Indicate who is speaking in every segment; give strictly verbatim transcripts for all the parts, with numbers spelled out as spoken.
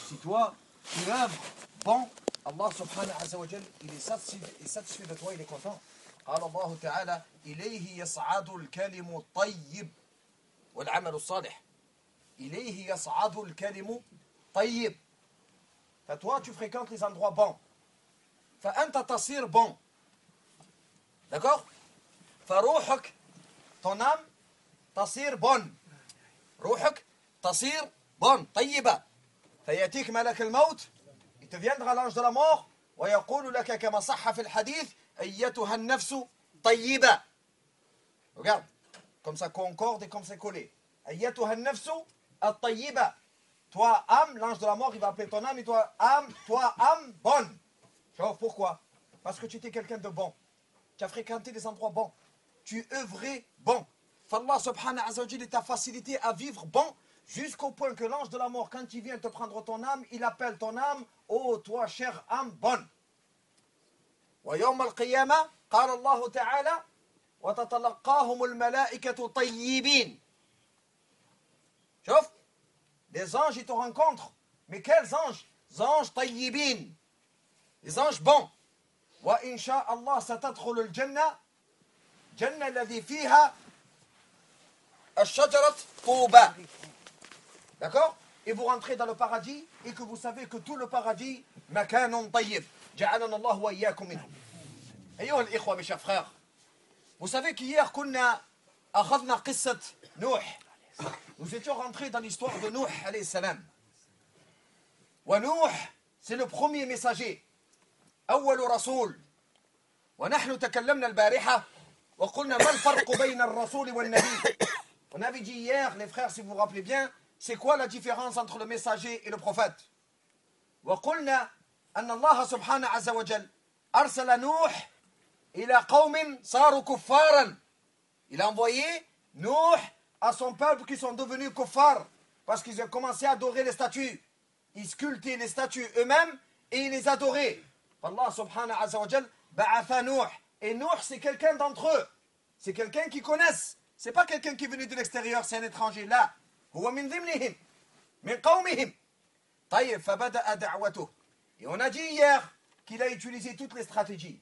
Speaker 1: Si toi, tu œuvres bon, Allah subhanahu wa ta'ala, il est satisfait, il est satisfait de toi, il est content. قال الله تعالى إليه يصعد الكلم الطيب والعمل الصالح. إليه يصعد الكلم طيب. Toi, tu fréquentes les endroits bons. فأنت تصير bon. D'accord? فروحك, ton âme, تصير bonne. روحك تصير bonne, طيبة. فيأتيك ملك الموت, il te viendra l'ange de la mort, ويقول لك كما صح في الحديث أيتها النفس طيبة. Regarde, comme ça concorde et comme c'est collé. أيتها النفس الطيبة. Toi, âme, l'ange de la mort, il va appeler ton âme, et toi, âme, toi, âme, bonne. Tu vois, pourquoi? Parce que tu étais quelqu'un de bon. Tu as fréquenté des endroits bons. Tu œuvrais bon. Allah subhanahu wa ta'ala t'a facilité à vivre bon, jusqu'au point que l'ange de la mort, quand il vient te prendre ton âme, il appelle ton âme, oh, toi, chère âme, bonne. ويوم القيامة قال الله تعالى وتتلقاهم الملائكة طيبين. شوف, les anges, ils te rencontrent. Mais quels anges? Les anges tayyibin. Les anges bons. وإن شاء الله ستدخل الجنة جنة الذي فيها الشجرة طوبى. D'accord? Et vous rentrez dans le paradis et que vous savez que tout le paradis مكان طيب. جعلنا الله وإياكم منه. أيها الإخوة, mes chers frères, vous savez qu'hier كنا أخذنا قصة نوح. Nous étions rentrés dans l'histoire de Nuh alayhi salam. ونوح, c'est le premier messager. أول رسول. ونحن تكلمنا البارحة وقلنا ما الفرق بين الرسول والنبي. On avait dit hier, les frères, si vous vous rappelez bien, c'est quoi la différence entre le messager et le prophète. وقلنا أن الله سبحانه عز وجل أرسل نوح إلى قوم صاروا كفارا. Il a envoyé Nuh à son peuple qui sont devenus kuffar parce qu'ils ont commencé à adorer les statues. Ils sculptaient les statues eux-mêmes et ils les adoraient. Allah subhanahu wa ta'ala ba'atha Nuh. Et Nuh, c'est quelqu'un d'entre eux. C'est quelqu'un qu'ils connaissent. C'est pas quelqu'un qui est venu de l'extérieur, c'est un étranger. Là, huwa min dhimnihim, min qawmihim. Tayyib, fabada'a da'watuh. Et on a dit hier qu'il a utilisé toutes les stratégies.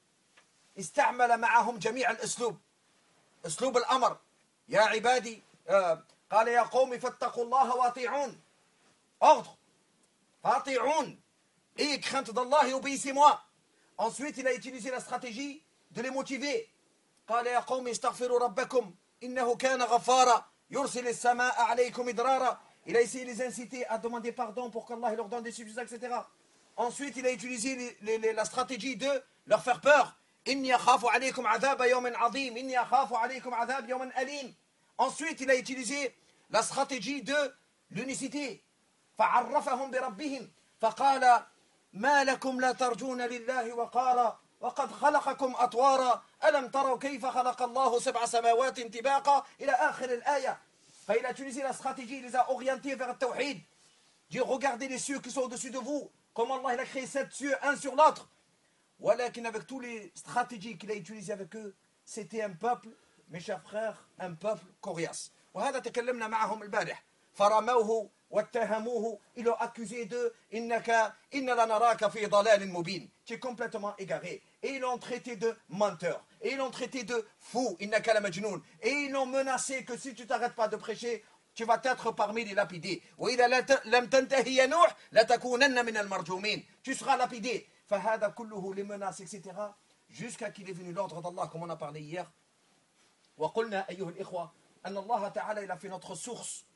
Speaker 1: استعمل معهم جميع الأسلوب. أسلوب الأمر. يا عبادي قال يا قوم فاتقوا الله واطيعون. Ordre. فاطيعون. Et crainte d'Allah et obéissez-moi. Ensuite, il a utilisé la stratégie de les motiver. قال يا قوم استغفروا ربكم إنه كان غفارا يرسل السماء عليكم إدرارا. Il a essayé de les inciter à demander pardon pour qu'Allah leur donne des suffisances, et cetera. Ensuite, il a utilisé les, les, les, la stratégie de leur faire peur. إني أخاف عليكم عذاب يوم عظيم إني أخاف عليكم عذاب يوم أليم. Ensuite, il a utilisé la stratégie de l'unicité. فعرفهم بربهم فقال ما لكم لا ترجون لله وقارا وقد خلقكم أطوارا ألم تروا كيف خلق الله سبع سماوات طباقا إلى آخر الآية. فإل a utilisé la stratégie, il les a orientés vers le tawhid. Dieu, regardez les cieux qui sont au-dessus de vous. Comment Allah il a créé sept cieux, un sur l'autre. ولكن avec tous les stratégies qu'il a utilisées avec eux, c'était un peuple, mes chers frères, un peuple coriace. وهذا تكلمنا معهم البارح. فرموه واتهموه, ils l'ont accusé de إنك إن لنراك في ضلال مبين. Tu es complètement égaré. Et ils l'ont traité de menteur. Et ils l'ont traité de fou. إنك لمجنون. Et ils l'ont menacé que si tu t'arrêtes pas de prêcher, tu vas être parmi les lapidés. وإذا لم تنتهي يا نوح لتكونن من المرجومين. Tu seras lapidé. فهذا كله les menaces, et cetera. Jusqu'à qu'il est venu l'ordre d'Allah, comme on a parlé hier. وقلنا أيها الإخوة أن الله تعالى il a fait notre source.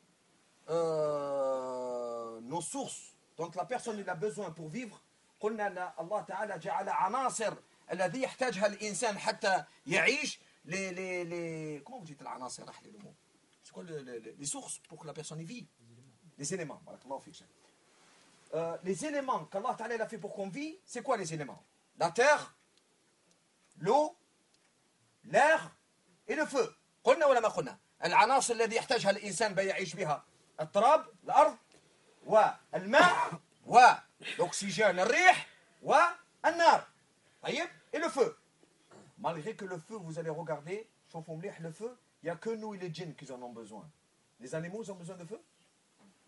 Speaker 1: Euh, nos sources dont la personne il a besoin pour vivre. قلنا أن الله تعالى جعل عناصر الذي يحتاجها الإنسان حتى يعيش. les les les comment vous dites العناصر رحلي le mot c'est quoi le, le, les sources pour que la personne y vit, les éléments. Euh, les éléments qu'Allah Ta'ala a fait pour qu'on vit, c'est quoi les éléments? La terre, l'eau, l'air et le feu. قلنا ولا ما قلنا العناصر الذي يحتاجها الإنسان بيعيش بها التراب الأرض والماء والأكسجين الريح والنار. طيب, et le feu. Malgré que le feu, vous allez regarder, le feu, il n'y a que nous et les djinns qui en ont besoin. Les animaux, ils ont besoin de feu?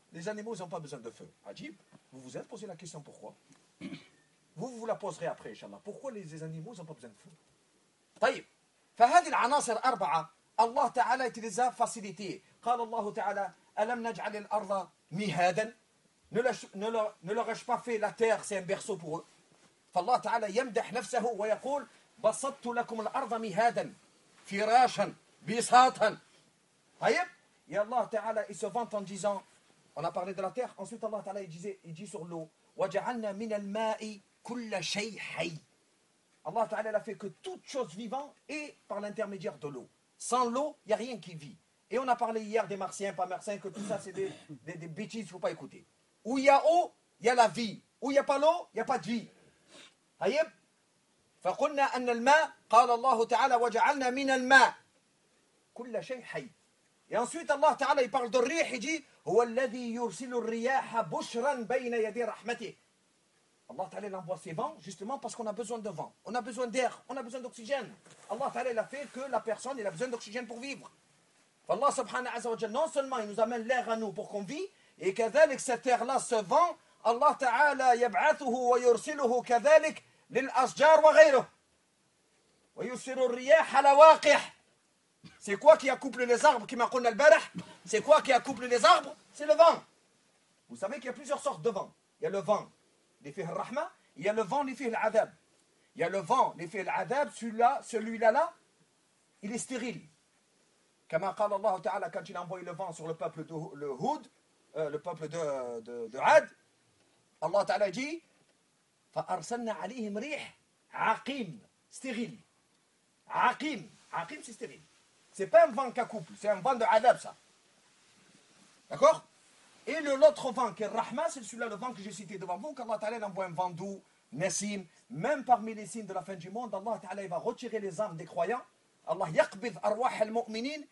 Speaker 1: les animaux n'ont pas besoin de feu. Ajib, vous vous êtes posé la question pourquoi? Vous vous la poserez après, Inch'Allah. Pourquoi les animaux n'ont pas besoin de feu? طيب فهذه العناصر أربعة الله تعالى يتلزها facilité. قال الله تعالى ألم نجعل الأرض مهادا. Ne leur ai-je pas fait la terre, c'est un berceau pour eux. فالله تعالى يمدح نفسه ويقول بسطت لكم الأرض مهادا فراشا بساطا. طيب et Allah تعالى il se vante en disant, on a parlé de la terre, ensuite Allah تعالى il disait, il dit sur l'eau وجعلنا من الماء كل شيء حي. Allah Ta'ala a fait que toute chose vivante est par l'intermédiaire de l'eau. Sans l'eau, il n'y a rien qui vit. Et on a parlé hier des martiens, pas martiens, que tout ça c'est des, des, des bêtises, il ne faut pas écouter. Où il y a eau, il y a la vie. Où il n'y a pas l'eau, il n'y a pas de vie. طيب فقلنا أن الماء قال الله تعالى وجعلنا من الماء كل شيء حي. Et ensuite Allah Ta'ala il parle de rih, il dit هو الذي يرسل الرياح بشرا بين يدي رحمته. Allah Ta'ala envoie ses vents justement parce qu'on a besoin de vent, on a besoin d'air, on a besoin d'oxygène. Allah Ta'ala il a fait que la personne il a besoin d'oxygène pour vivre. Allah Subhanahu wa ta'ala non seulement il nous amène l'air à nous pour qu'on vit, et كذلك cet air-là, ce vent, Allah Ta'ala يبعثه ويرسله كذلك للأشجار وغيره. ويرسل الرياح لواقح. C'est quoi qui accouple les arbres qui m'a قلنا البارح? C'est quoi qui accouple les arbres? C'est le vent. Vous savez qu'il y a plusieurs sortes de vent. Il y a le vent اللي فيه الرحمة, il y a le vent اللي فيه العذاب. Il y a le vent اللي فيه العذاب, celui-là, celui-là là, il est stérile. كما قال الله تعالى quand il a envoyé le vent sur le peuple de le Houd, euh, le peuple de, de, de Had, Allah Ta'ala dit فأرسلنا عليهم ريح عقيم, stérile. عقيم, عقيم c'est stérile. C'est pas un vent qui accouple, c'est un vent de adab ça. D'accord? Et l'autre vent qui est Rahma, c'est celui-là, le vent que j'ai cité devant vous, qu'Allah Ta'ala envoie un vent doux, Nassim, même parmi les signes de la fin du monde, Allah Ta'ala va retirer les âmes des croyants. Allah يقبض أرواح المؤمنين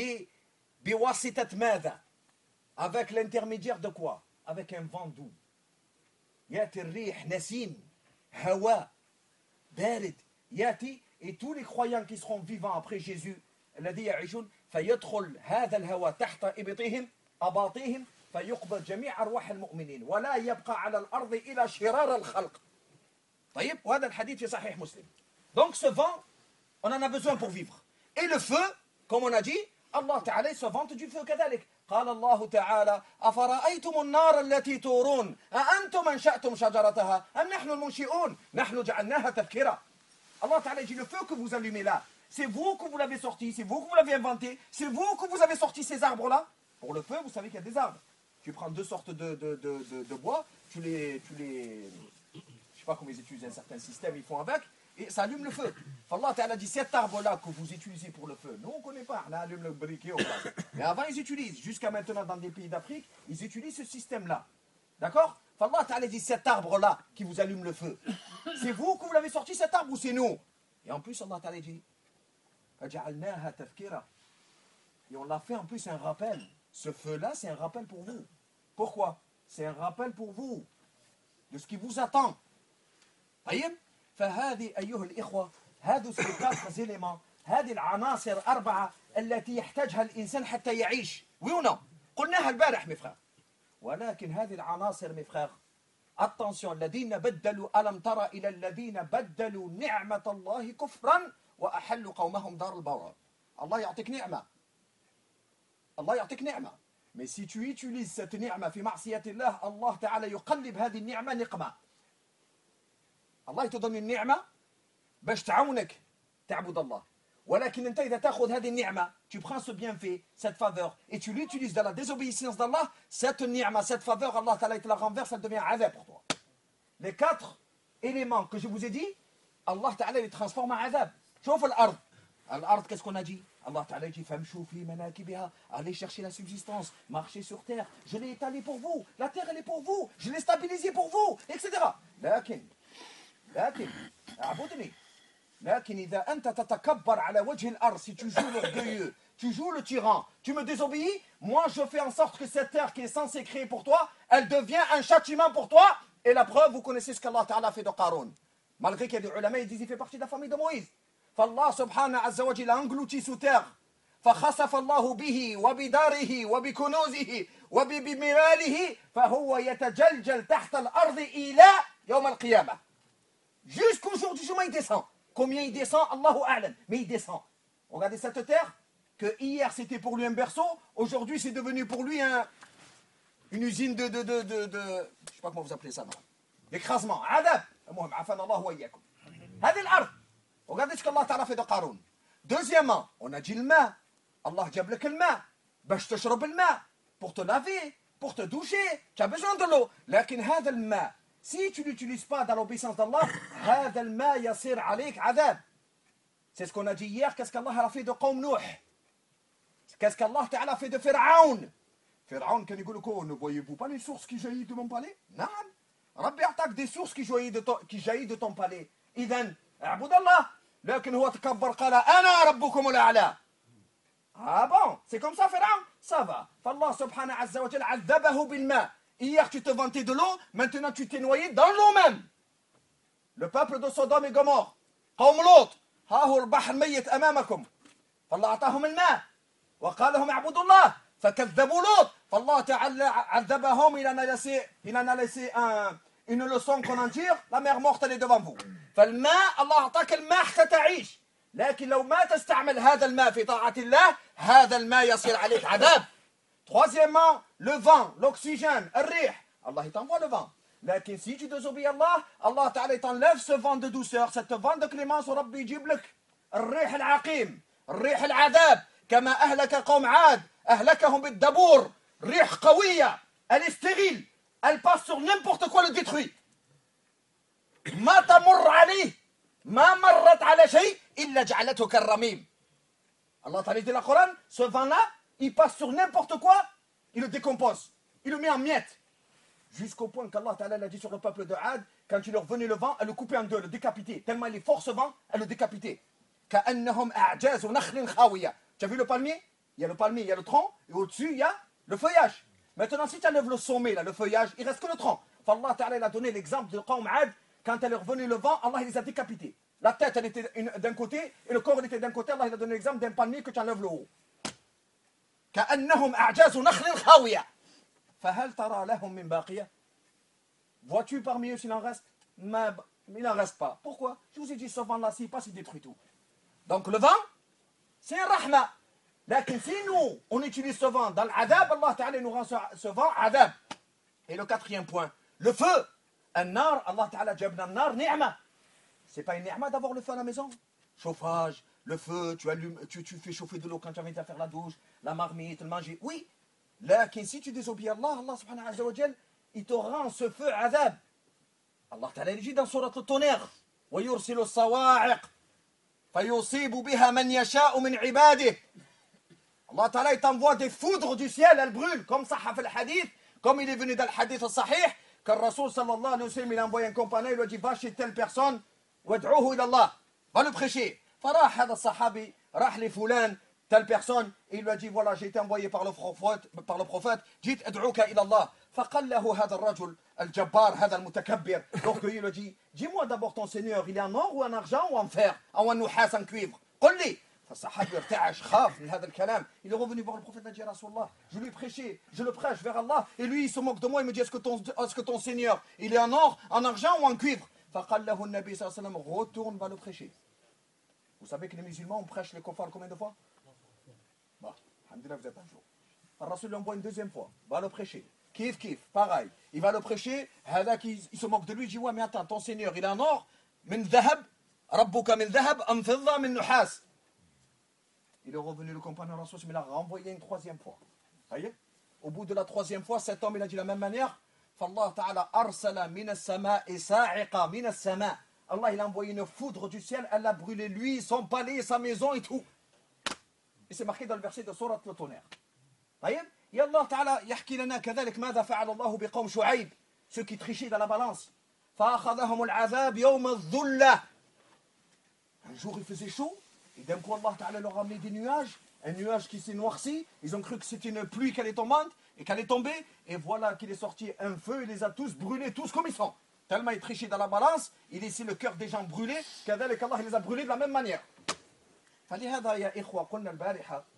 Speaker 1: بواسطة ماذا? Avec l'intermédiaire de quoi? Avec un vent doux. يأتي الريح نسيم هواء بارد يأتي, et tous les croyants qui seront vivants après Jésus الذي يعيشون فيدخل هذا الهواء تحت إبطهم أباطيهم فيقبض جميع أرواح المؤمنين ولا يبقى على الأرض إلى شرار الخلق. طيب وهذا الحديث في صحيح مسلم. Donc ce vent, on en a besoin pour vivre. Et le feu, comme on a dit, Allah Ta'ala se vante du feu كذلك. قال الله تعالى أفرأيتم النار التي تورون أأنتم أنشأتم شجرتها أم نحن المنشئون نحن جعلناها تذكرة. Allah Ta'ala dit le feu que vous allumez là, c'est vous que vous l'avez sorti, c'est vous que vous l'avez inventé, c'est vous que vous avez sorti ces arbres-là. Pour le feu, vous savez qu'il y a des arbres. Tu prends deux sortes de, de, de, de, de bois, tu les, tu les... Je ne sais pas comment ils utilisent un certain système, ils font avec, et ça allume le feu. Allah Ta'ala dit, cet arbre-là que vous utilisez pour le feu, nous on ne connaît pas, on allume le briquet, on passe. Mais avant ils utilisent, jusqu'à maintenant dans des pays d'Afrique, ils utilisent ce système-là. D'accord? Allah Ta'ala dit, cet arbre-là qui vous allume le feu, c'est vous que vous l'avez sorti cet arbre ou c'est nous? Et en plus Allah Ta'ala dit, فَجَعَلْنَاهَا تَذْكِرَةً. Et on l'a fait en plus un rappel. Ce feu-là, c'est un rappel pour vous. Pourquoi? C'est un rappel pour vous de ce qui vous attend. طيب فهذه أيها الإخوة هذه quatre éléments هذه العناصر أربعة التي يحتاجها الإنسان حتى يعيش. Oui ou non? قلناها البارح mes frères. ولكن هذه العناصر mes frères, attention, الذين بدلوا ألم ترى إلى الذين بدلوا نعمة الله كفرا وأحلوا قومهم دار البوار. الله يعطيك نعمة. Allah يعطيك نعمة. Mais si tu utilises cette ni'ma في معصية الله, Allah Ta'ala يقلب هذه النعمة نقمة. الله te donne une نعمة باش تعاونك تعبد الله. ولكن انت إذا تأخذ هذه النعمة, tu prends ce bienfait, cette faveur, et tu l'utilises dans la désobéissance d'Allah, cette ni'ma, cette faveur, Allah Ta'ala te la renverse, elle devient azab pour toi. Les quatre éléments que je vous ai dit, Allah Ta'ala les transforme en azab. شوف الأرض. الأرض, qu'est-ce qu'on a dit? Allah Ta'ala dit famshou fi manakibiha, allez chercher la subsistance, marchez sur terre, je l'ai étalé pour vous, la terre elle est pour vous, je l'ai stabilisée pour vous, et cetera. لكن لكن اعبدني لكن إذا أنت تتكبر على وجه الأرض, si tu joues l'orgueilleux, tu joues le tyran, tu me désobéis, moi je fais en sorte que cette terre qui est censée créer pour toi, elle devient un châtiment pour toi. Et la preuve, vous connaissez ce qu'Allah Ta'ala a fait de Qarun. Malgré qu'il y a des ulama, ils disent qu'il fait partie de la famille de Moïse. فالله سبحانه عز وجل a englouti sous terre فخسف الله به وبداره وبكنوزه وبماله فهو يتجلجل تحت الأرض إلى يوم القيامة. Jusqu'au jour du jugement, il descend. Combien il descend, Allahu A'lam. Mais il descend. Regardez cette terre, que hier c'était pour lui un berceau, aujourd'hui c'est devenu pour lui un, une usine de, de, de, de, de... Je ne sais pas comment vous appelez ça, madame. D'écrasement. Adab. المهم عافانا الله وإياكم. هذه الأرض. Regardez ce qu'Allah Ta'ala fait de Qaroun. Deuxièmement, on a dit le main. Allah جاب لك الماء باش تشرب الماء pour te laver, pour te doucher. Tu as besoin de l'eau. لكن هذا الماء si tu ne l'utilises pas dans l'obéissance d'Allah, هذا الماء يصير عليك عذاب. C'est ce qu'on a dit hier. Qu'est-ce qu'Allah a fait de Qawm Nuh? Qu'est-ce qu'Allah Ta'ala a fait de Pharaon? Pharaon, quand il dit ne voyez-vous pas les sources qui jaillissent de mon palais? Non. Rabbi attaque des sources qui jaillissent de ton, qui jaillissent de ton palais. إذن اعبد الله. لكن هو تكبر قال أنا ربكم الأعلى. Ah bon, c'est comme ça Pharaon? Ça va. فالله سبحانه عز وجل عذبه بالماء. Hier tu te vantais de l'eau, maintenant tu t'es noyé dans l'eau même. Le peuple de Sodome et Gomorre. قوم لوط. ها هو البحر ميت أمامكم. فالله أعطاهم الماء. وقال لهم اعبدوا الله. فكذبوا لوط. فالله تعالى عذبهم. Il en a laissé, il en a laissé un, une leçon qu'on en tire. La mer morte elle est devant vous. فالماء الله أعطاك الماء حتى تعيش. لكن لو ما تستعمل هذا الماء في طاعة الله هذا الماء يصير عليك عذاب. Troisièmement, le vent, l'oxygène, الريح. Allah il t'envoie le vent. لكن si tu désobéis Allah, Allah Ta'ala t'enlève ce vent de douceur, cette vent de clémence وربي يجيب لك الريح العقيم, الريح العذاب. كما أهلك قوم عاد, أهلكهم بالدبور. ريح قوية, elle est stérile, elle passe sur n'importe quoi le détruit. ما تمر عليه ما مرت على شيء إلا جعلته كالرميم. Allah Ta'ala dit dans le Coran, ce vent-là, il passe sur n'importe quoi, il le décompose, il le met en miettes. Jusqu'au point qu'Allah Ta'ala l'a dit sur le peuple de Had, quand il leur venait le vent, elle le coupait en deux, le décapitait. Tellement il est fort ce vent, elle le décapitait. كأنهم أعجاز نخل خاوية. Tu as vu le palmier? Il y a le palmier, il y a le tronc, et au-dessus il y a le feuillage. Maintenant si tu enlèves le sommet, là, le feuillage, il reste que le tronc. Allah Ta'ala il a donné l'exemple de Qawm Had, quand elle est revenue le vent, Allah il les a décapités. La tête elle était d'un côté, et le corps il était d'un côté. Allah il a donné l'exemple d'un palmier que tu enlèves le haut. كأنهم أعجاز نخل خاوية. فهل ترى لهم من باقية? Vois-tu parmi eux s'il en reste? Mais il n'en reste pas. Pourquoi? Je vous ai dit, ce vent-là, s'il passe, il détruit tout. Donc le vent, c'est un rahma. لكن si nous, on utilise ce vent dans l'adab, Allah Ta'ala nous rend ce, ce vent adab. Et le quatrième point, le feu. النار, Allah Ta'ala جابنا النار نعمة. C'est pas une ni'ma d'avoir le feu à la maison? Chauffage, le feu, tu allumes, tu, tu fais chauffer de l'eau quand tu as envie de faire la douche, la marmite, le manger. Oui. لكن si tu désobéis à Allah, Allah subhanahu wa ta'ala, il te rend ce feu adab. Allah Ta'ala dit dans sourate الtonnerre, ويرسل الصواعق فيصيب بها من يشاء من عباده. Allah Ta'ala il t'envoie des foudres du ciel, elles brûlent, comme ça fait le hadith, comme il est venu dans le hadith al-sahih, que le Rasoul sallallahu alayhi wa sallam il a envoyé un compagnon, il lui a dit va chez telle personne, وادعوه إلى الله, va le prêcher. فراح هذا الصحابي راح لفلان telle personne, et il lui a dit voilà j'ai été envoyé par le prophète, par le prophète, جيت أدعوك إلى الله. فقال له هذا الرجل الجبار هذا المتكبر, donc il lui a dit dis-moi d'abord ton Seigneur, il est en or ou en argent ou en fer ou en نحاس en cuivre, قل لي. فالصحابي ارتعش خاف من هذا الكلام. Il est revenu voir le prophète, il a dit Rasulallah, je lui ai prêché, je le prêche vers Allah, et lui il se moque de moi, il me dit est-ce que ton, est-ce que ton Seigneur il est en or, en argent ou en cuivre? فقال له النبي صلى الله عليه وسلم retourne, va le prêcher. Vous savez que les musulmans on prêche les kuffars combien de fois? Bah, alhamdoulilah vous êtes un jour. Le Rasul l'envoie une deuxième fois, va le prêcher. Kif kif, pareil. Il va le prêcher, il, il se moque de lui, il dit ouais mais attends, ton Seigneur il est en or, min dhahab, rabbuka min dhahab, am fidda min nuhas. Il est revenu le compagnon Rasul, mais il l'a renvoyé une troisième fois. Voyez? Au bout de la troisième fois, cet homme il a dit de la même manière. فالله تعالى أرسل من السماء صاعقة من السماء. Allah il a envoyé une foudre du ciel, elle a brûlé lui, son palais, sa maison et tout. Et c'est marqué dans le verset de sourate الtonnerre. طيب يا الله تعالى يحكي لنا كذلك ماذا فعل الله بقوم شعيب, ceux qui trichaient dans la balance. فأخذهم العذاب يوم الذلة. Un jour il faisait chaud, et d'un coup Allah Ta'ala leur a amené des nuages, un nuage qui s'est noirci, ils ont cru que c'était une pluie qui allait tomber, et qu'elle est tombée, et voilà qu'il est sorti un feu, il les a tous brûlés, tous comme ils sont. Tellement ils trichaient dans la balance, il laissait le cœur des gens brûlés, qu'Allah les a brûlés de la même manière. فلهذا يا إخوة قلنا البارحة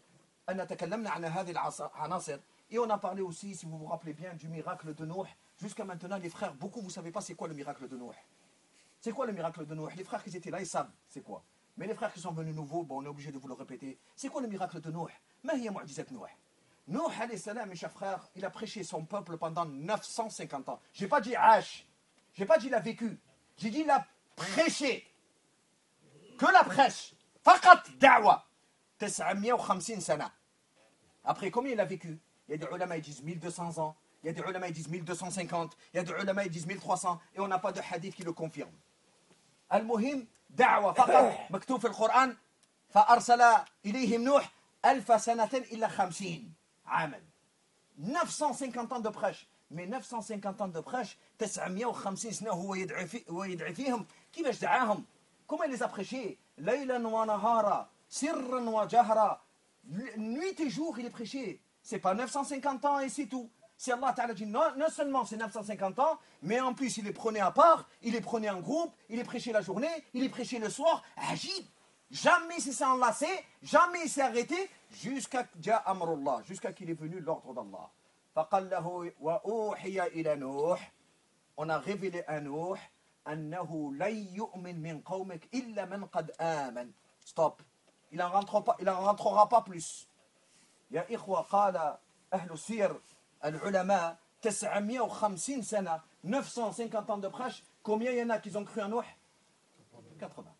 Speaker 1: أن تكلمنا عن هذه العناصر. Et on a parlé aussi, si vous vous rappelez bien, du miracle de Nuh. Jusqu'à maintenant, les frères, beaucoup, vous ne savez pas c'est quoi le miracle de Nuh. C'est quoi le miracle de Nuh? Les frères qui étaient là, ils savent c'est quoi. Mais les frères qui sont venus nouveaux, bon, on est obligé de vous le répéter. C'est quoi le miracle de Nuh? Ma hiya mu'jizat Nuh? Nuh, alayhi salam, mes chers frères, il a prêché son peuple pendant neuf cent cinquante ans. Je n'ai pas dit H, je n'ai pas dit il a vécu. J'ai dit il a prêché. Que la prêche. Faqat da'wa. تسعمائة وخمسين sana. Après, combien il a vécu? Il y a des ulama qui disent mille deux cents ans. Il y a des ulama qui disent mille deux cent cinquante. Il y a des ulama qui disent mille trois cents. Et on n'a pas de hadith qui le confirme. المهم دعوة فقط مكتوب في القرآن فأرسل إليهم نوح ألف سنة إلا خمسين عاما. neuf cent cinquante ans de prêche. Mais neuf cent cinquante ans de prêche, تسعمائة وخمسين سنة هو يدعي في هو يدعي فيهم. كيفاش دعاهم؟ Comment il les a prêchés? ليلا ونهارا سرا وجهرا. Nuit et jour, il est prêché. C'est pas neuf cent cinquante ans et c'est tout. Si Allah Ta'ala dit non, non seulement c'est neuf cent cinquante ans, mais en plus il les prenait à part, il les prenait en groupe, il les prêchait la journée, il les prêchait le soir. Ajib. Jamais il s'est enlacé, jamais il s'est arrêté, jusqu'à Ja Amrullah, jusqu'à qu'il est venu l'ordre d'Allah. فقال له وأوحي إلى نوح. On a révélé à Nuh أنه لن يؤمن من قومك إلا من قد آمن. Stop. Il n'en rentrera pas, il en rentrera pas plus. يا إخوة قال أهل السير العلماء تسعمائة وخمسين سنة neuf cent cinquante ans de prêche. Combien il y en a qui ont cru en Nuh? quatre-vingts.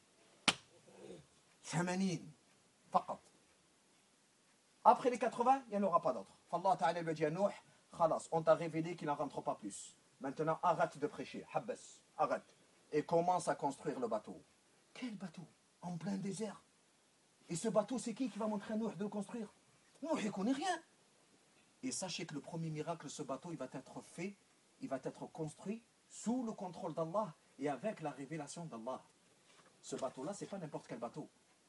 Speaker 1: ثمانين فقط. Après les quatre-vingts, il n'y en aura pas d'autres. Allah Ta'ala lui dit à Nuh, Khalas, on t'a révélé qu'il n'en rentre pas plus. Maintenant, arrête de prêcher. Habbas, arrête. Et commence à construire le bateau. Quel bateau? En plein désert. Et ce bateau, c'est qui qui va montrer à Nuh de le construire? Nuh, il ne connaît rien. Et sachez que le premier miracle, ce bateau, il va être fait, il va être construit sous le contrôle d'Allah et avec la révélation d'Allah. Ce bateau-là, ce n'est pas n'importe quel bateau.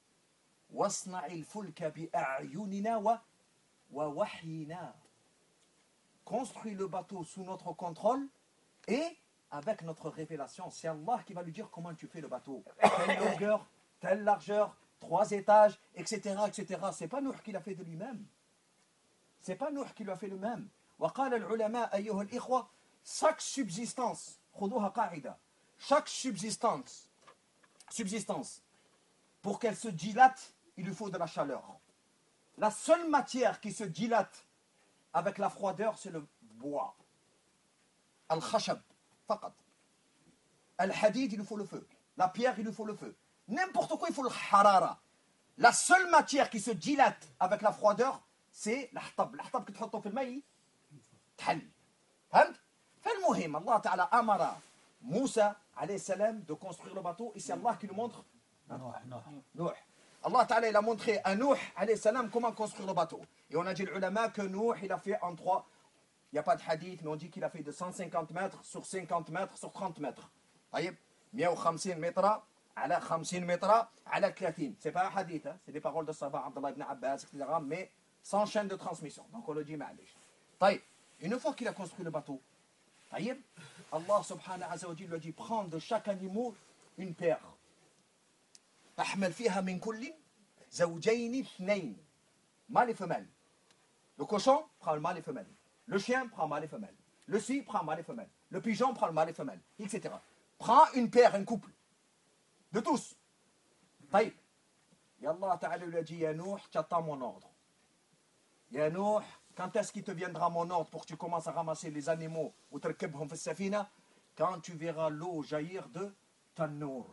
Speaker 1: Construis le bateau sous notre contrôle et avec notre révélation. C'est Allah qui va lui dire comment tu fais le bateau. Telle longueur, telle largeur, trois étages, et cetera, et cetera. Ce n'est pas Nuh qui l'a fait de lui-même. C'est pas Nuh qui l'a fait lui-même. وقال العلماء أيها الإخوة chaque subsistance خذوها قاعدة chaque subsistance subsistance pour qu'elle se dilate il lui faut de la chaleur. La seule matière qui se dilate avec la froideur c'est le bois. Al-khashab فقط. Al-hadid il lui faut le feu. La pierre il lui faut le feu. N'importe quoi il faut le harara. La seule matière qui se dilate avec la froideur c'est الحطب. الحطب كتحطه في الماء تحل. فهمت؟ فالمهم الله تعالى أمر موسى عليه السلام de construire le bateau et c'est Allah qui nous montre Nuh. Allah Ta'ala il a montré à Nuh عليه السلام comment construire le bateau. Et on a dit l'ulama que Nuh il a fait en trois. Il n'y a pas de hadith mais on dit qu'il a fait de cent cinquante mètres sur cinquante mètres sur trente mètres. طيب مئة وخمسين متر على خمسين متر على ثلاثين. C'est pas un hadith, hein? C'est des paroles de savant Abdullah ibn Abbas, et cetera. Mais sans chaîne de transmission. Donc on le dit معلش. طيب une fois qu'il a construit le bateau, طيب Allah subhanahu wa ta'ala lui a dit prends de chaque animal une paire. تحمل فيها من كل زوجين اثنين. Mâle et femelle. Le cochon prend le mâle et femelle. Le chien prend mâle et femelle. Le ci prend mâle et femelle. Le pigeon prend le mâle et femelle, et cetera. Prends une paire, un couple. De tous. طيب. Et Allah Ta'ala lui a dit, Ya Nuh, tu attends mon ordre. Ya Nuh, quand est-ce qu'il te viendra mon ordre pour que tu commences à ramasser les animaux ou تركبهم في السفينة? Quand tu verras l'eau jaillir de Tannour.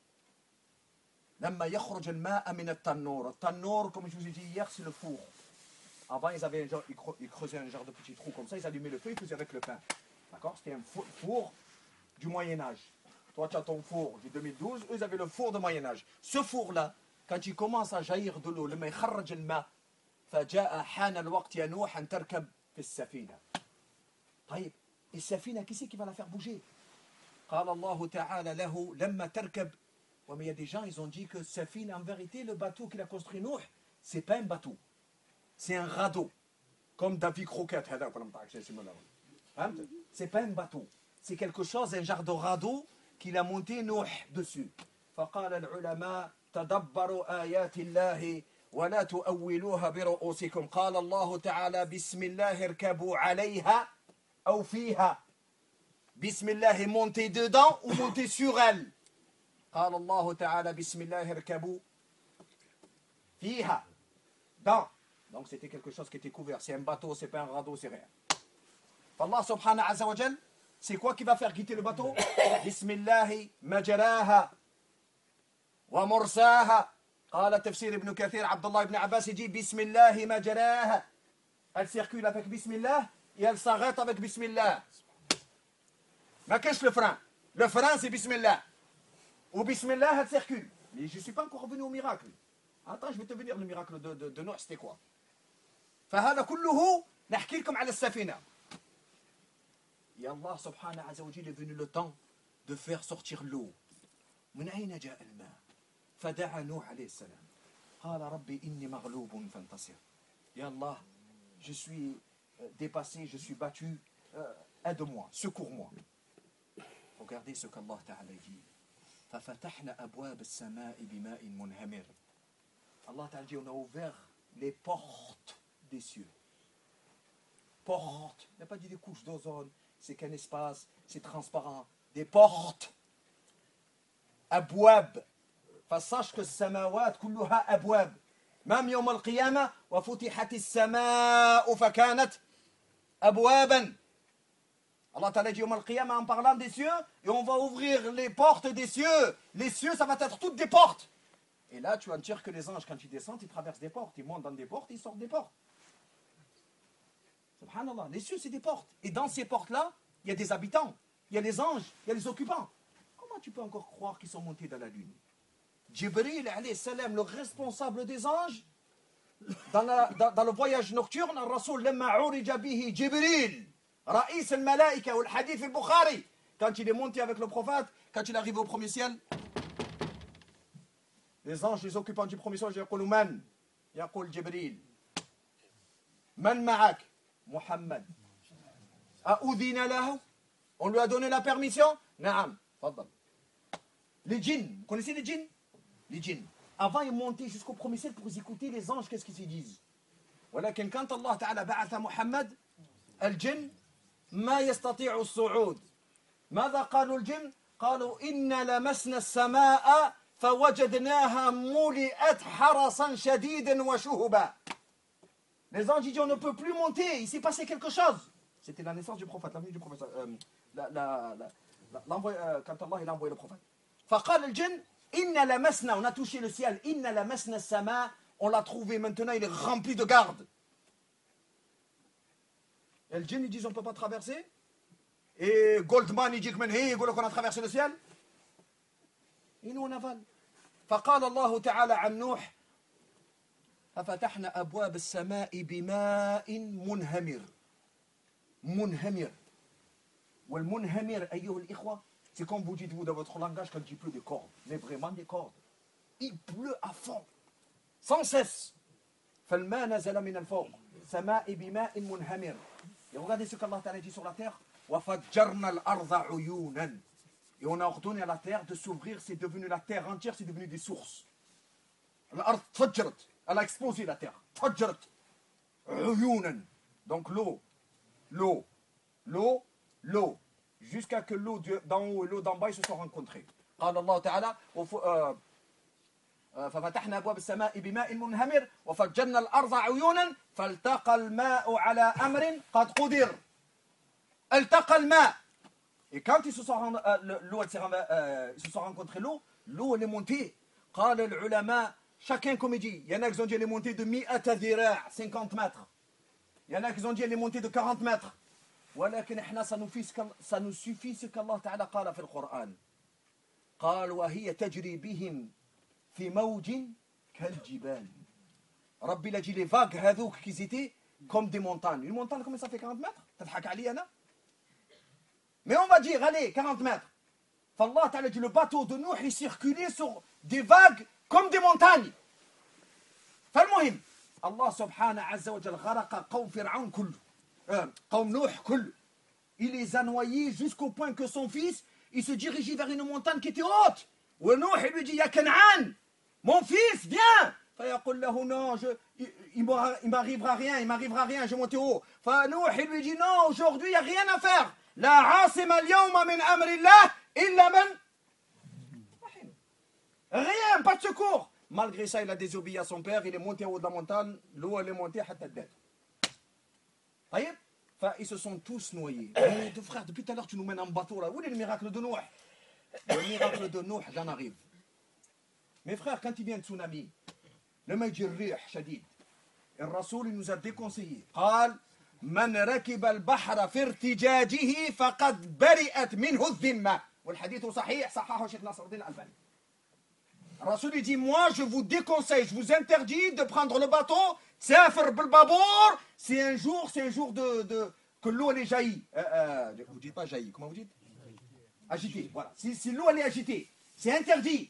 Speaker 1: لما يخرج الماء من التنور. التنور, comme je vous ai dit hier, c'est le four. Avant, ils, avaient un genre, ils creusaient un genre de petit trou comme ça, ils allumaient le feu, ils faisaient avec le pain. D'accord? C'était un four du Moyen-Âge. Toi, tu as ton four du deux mille douze, eux, ils avaient le four de Moyen-Âge. Ce four-là, quand il commence à jaillir de l'eau, لما يخرج الماء فجاء حان الوقت يا نوح أن تركب في السفينة. طيب, et السفينة, qui c'est qui va la faire bouger? قال الله تعالى له لما تركب. Ouais, mais il y a des gens, ils ont dit que Safine, en vérité, le bateau qu'il a construit Nuh, c'est pas un bateau. C'est un radeau. Comme David Croquette. C'est pas un bateau. C'est quelque chose, un genre de radeau qu'il a monté Nuh dessus. فقال العلماء تدبروا آيات الله ولا تؤولوها برؤوسكم قال الله تعالى بسم الله اركبوا عليها أو فيها بسم الله montez dedans ou montez sur elle قال الله تعالى بسم الله اركبوا فيها dans donc c'était quelque chose qui était couvert c'est un bateau c'est pas un radeau c'est rien Allah subhanahu azza wa jal c'est quoi qui va faire quitter le bateau Bismillahi majraha wa mursaha قال تفسير ابن كثير عبد الله بن عباس يجي بسم الله مجراها elle circule avec Bismillah et elle s'arrête avec Bismillah ما كاينش le frein le frein c'est Bismillah ou Bismillah elle circule mais je suis pas encore revenu au miracle attends je vais te venir le miracle de, de, de Nuh c'était quoi فهذا كله نحكي لكم على السفينة et Allah subhanahu wa ta'ala est venu le temps de faire sortir l'eau من أين جاء الماء فدعا نوح عليه السلام قال ربي إني مغلوب فانتصر يا الله je suis dépassé je suis battu euh, aide-moi secours-moi regardez ce qu'Allah Ta'ala dit ففتحنا أبواب السماء بماء منهمر Allah Ta'ala dit on a ouvert les portes des cieux portes il n'a pas dit des couches d'ozone c'est qu'un espace c'est transparent des portes أبواب فصاش السماوات كلها أبواب même يوم القيامة وفتحت السماء فكانت أبوابا Allah Ta'ala dit يوم القيامة en parlant des cieux et on va ouvrir les portes des cieux les cieux ça va être toutes des portes et là tu vas me dire que les anges quand ils descendent ils traversent des portes ils montent dans des portes ils sortent des portes subhanallah les cieux c'est des portes et dans ces portes là il y a des habitants il y a les anges il y a les occupants comment tu peux encore croire qu'ils sont montés dans la lune Jibril alayhi salam, le responsable des anges, dans, la, dans, dans le voyage nocturne, le Rasoul lama urija bihi Jibril, Raïs al-Malaïka ou le hadith al-Bukhari, quand il est monté avec le prophète, quand il est arrivé au premier ciel, les anges, les occupants du premier ciel, يقولوا من يقول جبريل من معك محمد أؤذن له on lui a donné la permission نعم تفضل les djinns vous connaissez les djinns les djinns. Avant, ils montaient jusqu'au premier ciel pour écouter les anges, qu'est-ce qu'ils se disent. ولكن كانت الله تعالى بعث محمد الجن ما يستطيع الصعود. ماذا قالوا الجن؟ قالوا إن لمسنا السماء فوجدناها ملئت حرسا شديدا وشهبا. Les anges disent on ne peut plus monter, il s'est passé quelque chose. C'était la naissance du prophète, la venue du prophète. Euh, la, la, la, la, euh, quand Allah il a envoyé le prophète. فقال الجن Inna la masna, on a touché le ciel. Inna la masna sama, on l'a trouvé. Maintenant, il est rempli de gardes. Et le djinn, ils disent on ne peut pas traverser. Et Goldman, il dit qu'on a traversé le ciel. Et nous, on avale. فقال الله تعالى عن نوح ففتحنا أبواب السماء بماء منهمر منهمر والمنهمر أيها الإخوة c'est comme vous dites vous dans votre langage quand il pleut des cordes, mais vraiment des cordes. Il pleut à fond, sans cesse. فالماء نزل من الفوق سماء بماء منهمر. Et regardez ce qu'Allah Ta'ala dit sur la terre. وفجرنا الأرض عيونا. Et on a ordonné à la terre de s'ouvrir, c'est devenu la terre entière, c'est devenu des sources. الأرض فجرت, elle a explosé la terre. فجرت عيونا. Donc l'eau, l'eau, l'eau, l'eau. Jusqu'à que l'eau d'en haut et l'eau d'en bas ils se sont rencontrés. قال الله تعالى ففتحنا أبواب السماء بماء منهمر وفجرنا الأرض عيونا فالتقى الماء على أمر قد قدر. التقى الماء. Et quand ils se sont l'eau ils se sont rencontrés l'eau, l'eau elle est montée. قال العلماء chacun comme il dit, il y en a qui ont dit elle est montée de مئة ذراع cinquante mètres. Il y en a qui ont dit elle est montée de quarante mètres. ولكن احنا سنسفي ce qu'Allah تعالى قال في القرآن قال وهي تجري بهم في موج كالجبال. ربي لا جي لي vagues هذوك qui étaient comme des montagnes. Une montagne comme ça fait quarante mètres تضحك علي أنا mais on va dire allez quarante mètres. فالله تعالى dit le bateau de Nuh il circulait sur des vagues comme des montagnes. فالمهم الله سبحانه عز وجل غرق قوم فرعون كله قوم نوح كله. Il les a noyés jusqu'au point que son fils, il se dirigeait vers une montagne qui était haute. Et Nuh lui dit, Ya Kan'an, mon fils, viens. فيقول له non, je, il ne m'arrivera rien, il m'arrivera rien, je monte haut. فنوح il lui dit non, aujourd'hui il n'y a rien à faire. لا عاصم اليوم من أمر الله إلا من rien, pas de secours. Malgré ça, il a désobéi à son père, il est monté au haut de la montagne, l'eau elle est montée حتى الدار. طيب Ils se sont tous noyés. Mais frère, depuis tout à l'heure, tu nous mènes en bateau là. Où est le miracle de Nouh? Le miracle de Nouh, j'en arrive. Mes frères, quand il vient de tsunami, le mec dit rih shadid. Et le Rasoul, il nous a déconseillé. قال من ركب البحر في ارتجاجه فقد برئت منه الذمة. والحديث صحيح صححه الشيخ ناصر الدين الألباني. Rasoul il dit moi je vous déconseille, je vous interdis de prendre le bateau, Safar Bilbabour, c'est un jour, c'est un jour de, de que l'eau elle est jaillie. Euh, euh, vous dites pas jaillie, comment vous dites? Agitée, voilà. Si, si l'eau elle est agitée, c'est interdit.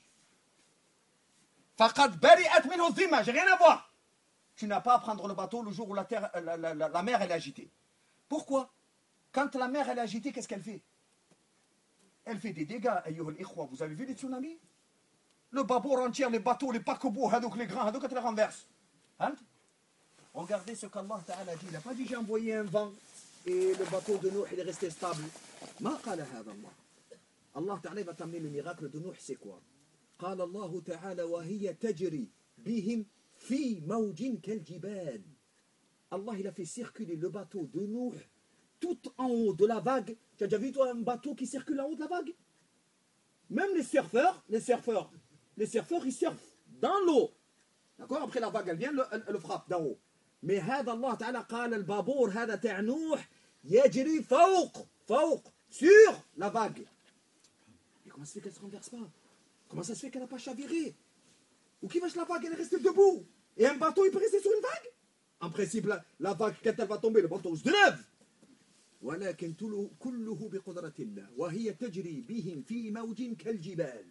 Speaker 1: Faqad bari'at minhu dhimma, j'ai rien à voir. Tu n'as pas à prendre le bateau le jour où la, terre, la, la, la, la mer elle est agitée. Pourquoi? Quand la mer elle est agitée, qu'est-ce qu'elle fait? Elle fait des dégâts, ayyuhal ikhwa. Vous avez vu les tsunamis? Le babour entier, les bateaux, les paquebots, les grands, quand tu les renverses. Hein? Regardez ce qu'Allah Ta'ala dit. Il n'a pas dit j'ai envoyé un vent et le bateau de Nouh il est resté stable. Ma qala hadha Allah. Allah Ta'ala va t'amener le miracle de Nouh, c'est quoi? قال الله تعالى وهي تجري بهم في موج كالجبال. Allah il a fait circuler le bateau de Nouh tout en haut de la vague. Tu as déjà vu toi un bateau qui circule en haut de la vague? Même les surfeurs, les surfeurs, les surfeurs ils surfent dans l'eau. D'accord? Après la vague elle vient, elle le frappe d'en haut. Mais هذا الله تعالى قال البابور هذا تاع نوح يجري فوق فوق sur la vague. Mais comment ça se fait qu'elle ne se renverse pas? Comment ça se fait qu'elle n'a pas chaviré? Ou qui vache la vague elle est restée debout? Et un bateau il peut rester sur une vague? En principe la, la vague quand elle va tomber le bateau se lève. ولكن كله بقدرة الله وهي تجري بهم في موج كالجبال.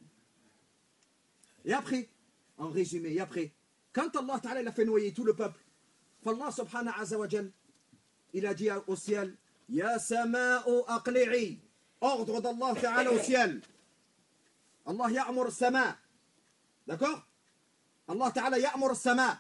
Speaker 1: Et après, en résumé, et après, quand Allah Ta'ala il a fait noyer tout le peuple, Allah subhanahu azza wa jal, il a dit au ciel, Ya sama'u aqli'i, ordre d'Allah Ta'ala au ciel. Allah ya'mur as-sama'. D'accord? Allah Ta'ala ya'mur as-sama'.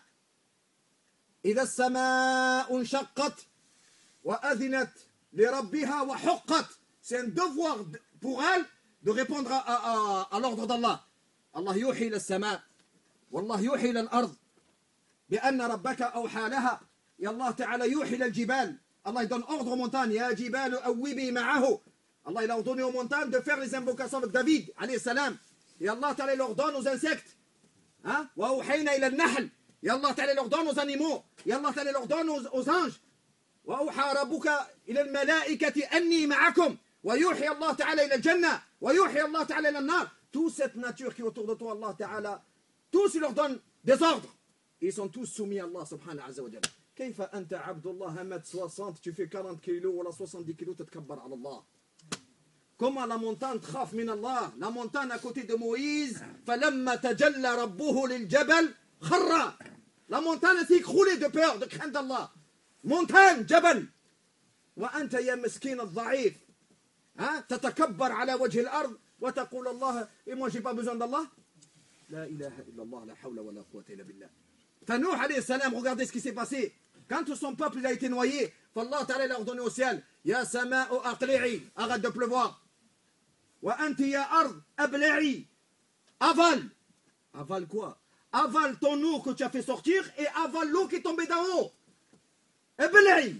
Speaker 1: إذا السماء انشقت وأذنت لربها وحقت. C'est un devoir pour elle de répondre à, à, à, à l'ordre d'Allah. الله يوحي إلى السماء والله يوحي إلى الأرض بأن ربك أوحى لها. Et Allah Ta'ala يوحي إلى الجبال. Allah il donne ordre aux montagnes. يا جبال أوبي معه. Allah il a ordonné aux montagnes de faire les invocations avec David alayhi salam. Et Allah Ta'ala il ordonne aux insectes. Hein? وأوحينا إلى النحل. Et Allah Ta'ala il ordonne aux animaux. Et Allah Ta'ala il ordonne aux, aux anges. وأوحى ربك إلى الملائكة أني معكم. ويوحي الله تعالى إلى الجنة. ويوحي الله تعالى إلى النار. Toute cette nature qui est autour de toi, Allah Ta'ala, tous ils leur donnent des ordres. Ils sont tous soumis à Allah subhanahu wa ta'ala. كيف أنت عبد الله مت soixante, tu fais quarante kilos ou soixante-dix kilos, تتكبر على الله. Comment la montagne تخاف من الله? La montagne à côté de Moïse, فلما تجلى ربه للجبل خر. La montagne s'est écroulée de peur, de crainte d'Allah. Montagne, جبل. وأنت يا مسكين الضعيف. ها تتكبر على وجه الأرض. وتقول الله et moi j'ai pas besoin d'Allah. La ilaha illallah la hawla wa la quwwata illa billah. Nouh alayhi salam, regardez ce qui s'est passé. Quand son peuple il a été noyé, Allah Ta'ala l'a ordonné au ciel, Ya sama'u aqli'i, arrête de pleuvoir. Wa anti ya ard abla'i, avale. Avale quoi? Avale ton eau que tu as fait sortir et avale l'eau qui est tombée d'en haut. Abla'i.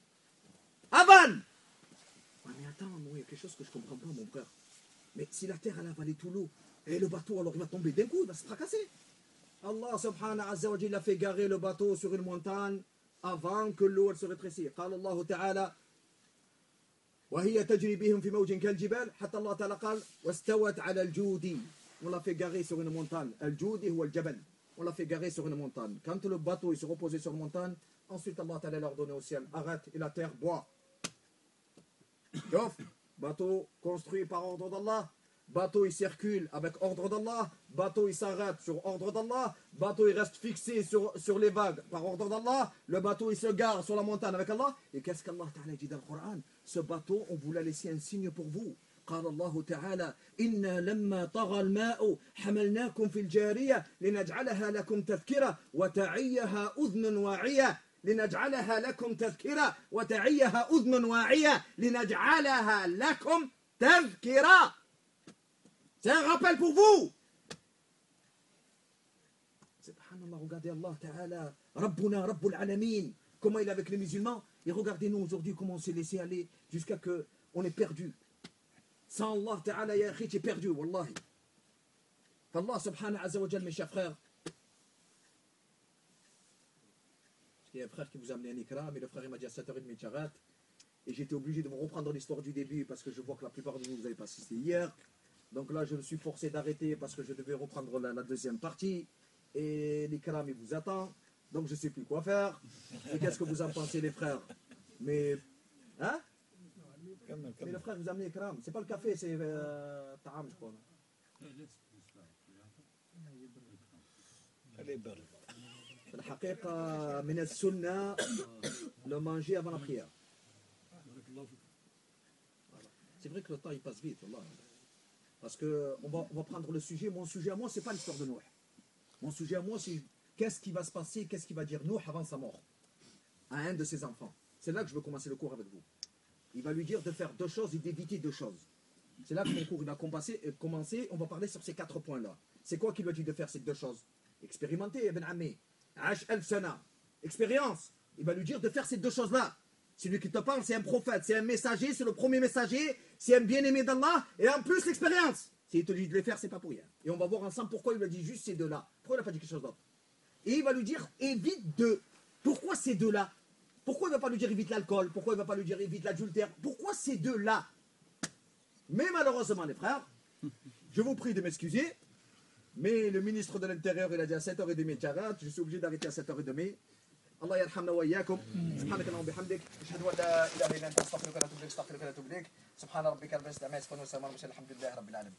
Speaker 1: Avale. Mais attends, il y a quelque chose que je comprends pas mon frère. Mais si la terre elle a avalé tout l'eau, et le bateau alors il va tomber d'un coup, il va se fracasser. Allah subhanahu azza wa jalla a fait garer le bateau sur une montagne avant que l'eau elle se rétrécisse. قال الله تعالى وهي تجري بهم في موج كالجبال حتى الله تعالى قال واستوت على الجود. On l'a fait garer sur une montagne. Al-Judi ou al-Jabal. On l'a fait garer sur une montagne. Quand le bateau il se reposait sur une montagne, ensuite Allah ta'ala l'a ordonné au ciel, arrête et la terre boit. Bateau construit par ordre d'Allah. Bateau il circule avec ordre d'Allah. Bateau il s'arrête sur ordre d'Allah. Bateau il reste fixé sur, sur les vagues par ordre d'Allah. Le bateau il se gare sur la montagne avec Allah. Et qu'est-ce qu'Allah Ta'ala dit dans le Coran? Ce bateau on vous l'a laissé un signe pour vous. قال الله تعالى إنا لما طغى الماء حملناكم في الجارية لنجعلها لكم تذكرة وتعيها أذن واعية لنجعلها لكم تذكرة وتعيها أذن واعية لنجعلها لكم تذكرة. C'est un rappel pour vous. Subhanallah, regardez Allah Ta'ala, Rabbuna, Rabbul Alamin, comment il est avec les musulmans. Et regardez-nous aujourd'hui comment on s'est laissé aller jusqu'à que on est perdu. Sans Allah Ta'ala, ya akhi, tu es perdu, wallahi. Allah Subhanahu Azza wa Jal, mes chers frères. Il y a un frère qui vous a amené un ikram, et le frère il m'a dit à sept heures trente Charat. Et j'étais obligé de vous reprendre l'histoire du début parce que je vois que la plupart de vous, vous n'avez pas assisté hier. Donc là, je me suis forcé d'arrêter parce que je devais reprendre la, la deuxième partie. Et l'ikram, il vous attend. Donc je ne sais plus quoi faire. Et qu'est-ce que vous en pensez, les frères? Mais. Hein? Mais le frère vous a amené l'ikram. C'est pas le café, c'est euh, Ta'am, je crois. الحقيقة من السنة le manger avant la prière. C'est vrai que le temps il passe vite, Allah. Parce que on va, on va prendre le sujet. Mon sujet à moi, c'est pas l'histoire de Noé. Mon sujet à moi, c'est qu'est-ce qui va se passer, qu'est-ce qui va dire Noé avant sa mort à un de ses enfants. C'est là que je veux commencer le cours avec vous. Il va lui dire de faire deux choses et d'éviter deux choses. C'est là que mon cours il va commencer, commencer. On va parler sur ces quatre points-là. C'est quoi qu'il lui a dit de faire ces deux choses? Expérimenter, Ibn Ammi. Ash al-Sana. Expérience. Il va lui dire de faire ces deux choses-là. Celui qui te parle, c'est un prophète, c'est un messager, c'est le premier messager, c'est un bien-aimé d'Allah, et en plus l'expérience. S'il te dit de les faire, c'est pas pour rien. Et on va voir ensemble pourquoi il lui a dit juste ces deux-là. Pourquoi il n'a pas dit quelque chose d'autre? Et il va lui dire, évite deux. Pourquoi ces deux-là? Pourquoi il ne va pas lui dire évite l'alcool? Pourquoi il ne va pas lui dire évite l'adultère? Pourquoi ces deux-là? Mais malheureusement, les frères, je vous prie de m'excuser, mais le ministre de l'Intérieur, il a dit à sept heures trente Charat, je suis obligé d'arrêter à sept heures trente. الله يرحمنا واياكم سبحانك اللهم وبحمدك اشهد ان لا اله الا انت استغفرك واتوب اليك استغفرك واتوب اليك سبحان ربك رب العزه عما يصفون وسلام على المرسلين الحمد لله رب العالمين.